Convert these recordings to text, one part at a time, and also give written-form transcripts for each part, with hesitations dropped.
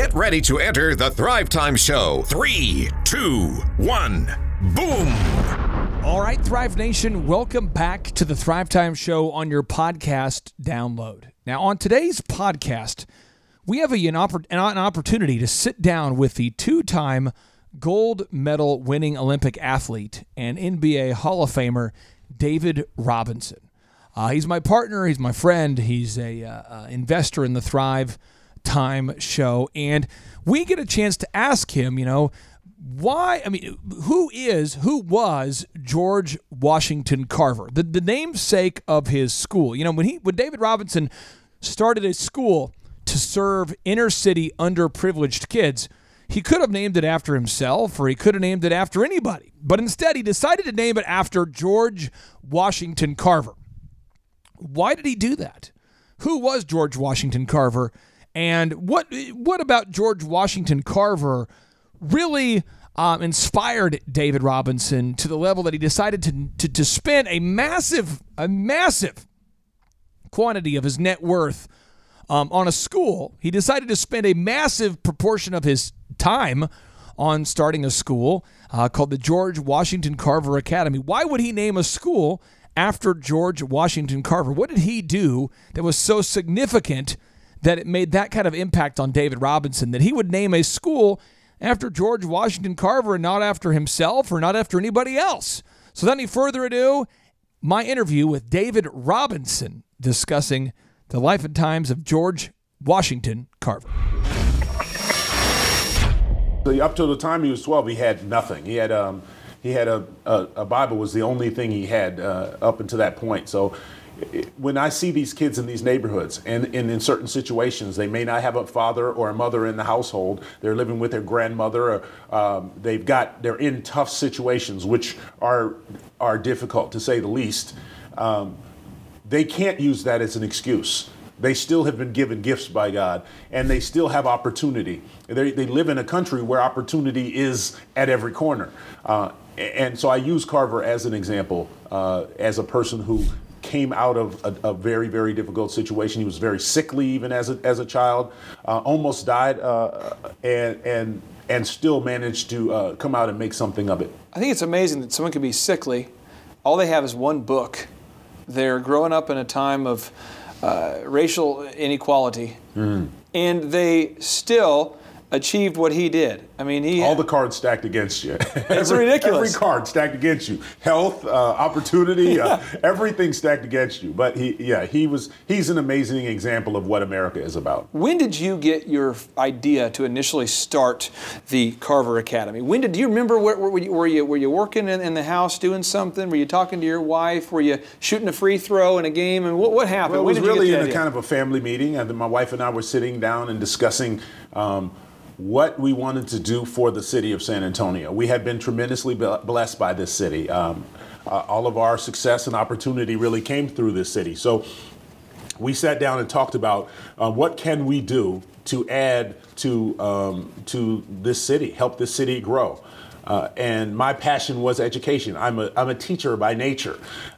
Get ready to enter the Thrive Time Show. 3, 2, 1, boom! All right, Thrive Nation, welcome back to the Thrive Time Show on your podcast download. Now, on today's podcast, we have an opportunity to sit down with the two-time gold medal winning Olympic athlete and NBA Hall of Famer, David Robinson. He's my partner, he's my friend, he's a investor in the Thrive Time Show, and we get a chance to ask him, who was George Washington Carver, the namesake of his school. When David Robinson started a school to serve inner city underprivileged kids, he could have named it after himself, or he could have named it after anybody, but instead he decided to name it after George Washington Carver. Why did he do that? Who was George Washington Carver? And what about George Washington Carver really inspired David Robinson to the level that he decided to spend a massive quantity of his net worth on a school? He decided to spend a massive proportion of his time on starting a school called the George Washington Carver Academy. Why would he name a school after George Washington Carver? What did he do that was so significant that it made that kind of impact on David Robinson, that he would name a school after George Washington Carver and not after himself or not after anybody else? So without any further ado, my interview with David Robinson discussing the life and times of George Washington Carver. Up till the time he was 12, he had nothing. He had a Bible was the only thing he had up until that point. So when I see these kids in these neighborhoods and in certain situations, they may not have a father or a mother in the household. They're living with their grandmother. They're in tough situations, which are difficult to say the least. They can't use that as an excuse. They still have been given gifts by God, and they still have opportunity. They live in a country where opportunity is at every corner. And so I use Carver as an example, as a person who came out of a very, very difficult situation. He was very sickly even as a child, almost died, and still managed to come out and make something of it. I think it's amazing that someone can be sickly. All they have is one book. They're growing up in a time of racial inequality, and they still achieved what he did. I mean, all the cards stacked against you. It's ridiculous. Every card stacked against you. Health, opportunity, everything stacked against you. But he's an amazing example of what America is about. When did you get your idea to initially start the Carver Academy? Do you remember were you working in the house doing something? Were you talking to your wife? Were you shooting a free throw in a game? And what happened? Well, it was really in a kind of a family meeting. And my wife and I were sitting down and discussing what we wanted to do for the city of San Antonio. We had been tremendously blessed by this city. All of our success and opportunity really came through this city. So we sat down and talked about what can we do to add to this city, help this city grow. And my passion was education. I'm a teacher by nature.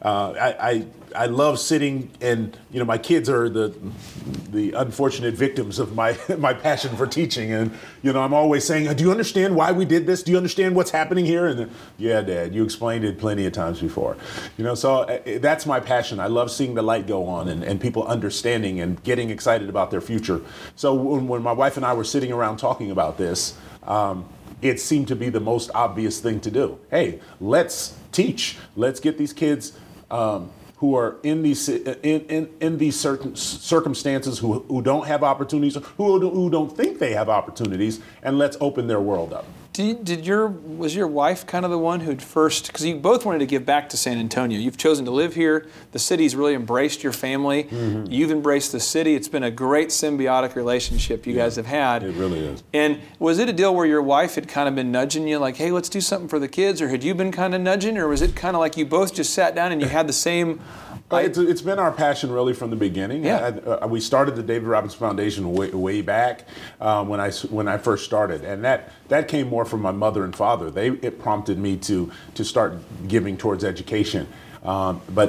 I love sitting, and my kids are the unfortunate victims of my passion for teaching. And I'm always saying, do you understand why we did this? Do you understand what's happening here? And yeah, Dad, you explained it plenty of times before. So that's my passion. I love seeing the light go on and people understanding and getting excited about their future. So when my wife and I were sitting around talking about this, it seemed to be the most obvious thing to do. Hey, let's teach. Let's get these kids who are in these certain circumstances, who don't have opportunities, who don't think they have opportunities, and let's open their world up. Was your wife kind of the one who'd first, because you both wanted to give back to San Antonio. You've chosen to live here. The city's really embraced your family. Mm-hmm. You've embraced the city. It's been a great symbiotic relationship you guys have had. It really is. And was it a deal where your wife had kind of been nudging you like, hey, let's do something for the kids, or had you been kind of nudging, or was it kind of like you both just sat down and you had the same... It's been our passion really from the beginning. Yeah. We started the David Robinson Foundation way back when I first started, and that came more from my mother and father. It prompted me to start giving towards education, but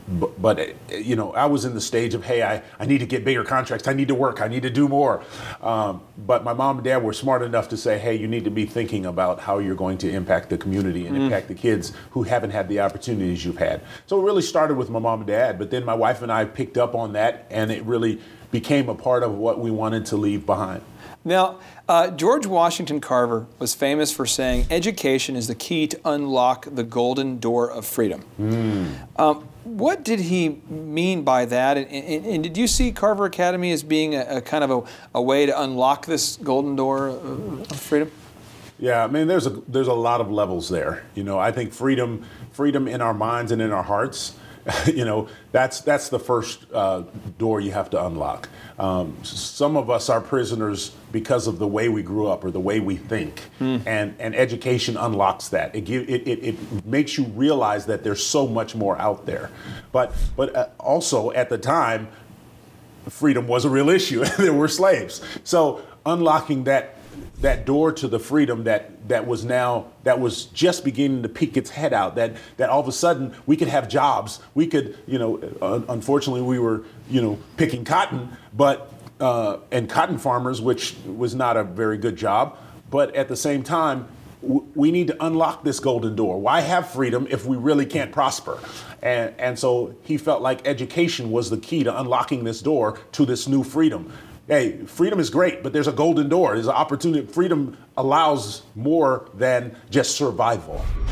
but you know, I was in the stage of, hey, I need to get bigger contracts. I need to work. I need to do more. But my mom and dad were smart enough to say, hey, you need to be thinking about how you're going to impact the community and impact the kids who haven't had the opportunities you've had. So it really started with my mom and dad, but then my wife and I picked up on that, and it really became a part of what we wanted to leave behind. Now, George Washington Carver was famous for saying, education is the key to unlock the golden door of freedom. What did he mean by that? And did you see Carver Academy as being a kind of a way to unlock this golden door of freedom? Yeah, I mean, there's a lot of levels there. You know, I think freedom in our minds and in our hearts, you know, that's the first door you have to unlock. Some of us are prisoners because of the way we grew up or the way we think, and education unlocks that. It makes you realize that there's so much more out there. But also at the time, freedom was a real issue. There were slaves. So unlocking that door to the freedom that was just beginning to peek its head out, that all of a sudden we could have jobs. We could, you know, unfortunately we were, you know, picking cotton, but and cotton farmers, which was not a very good job. But at the same time, we need to unlock this golden door. Why have freedom if we really can't prosper? And so he felt like education was the key to unlocking this door to this new freedom. Hey, freedom is great, but there's a golden door. There's an opportunity. Freedom allows more than just survival.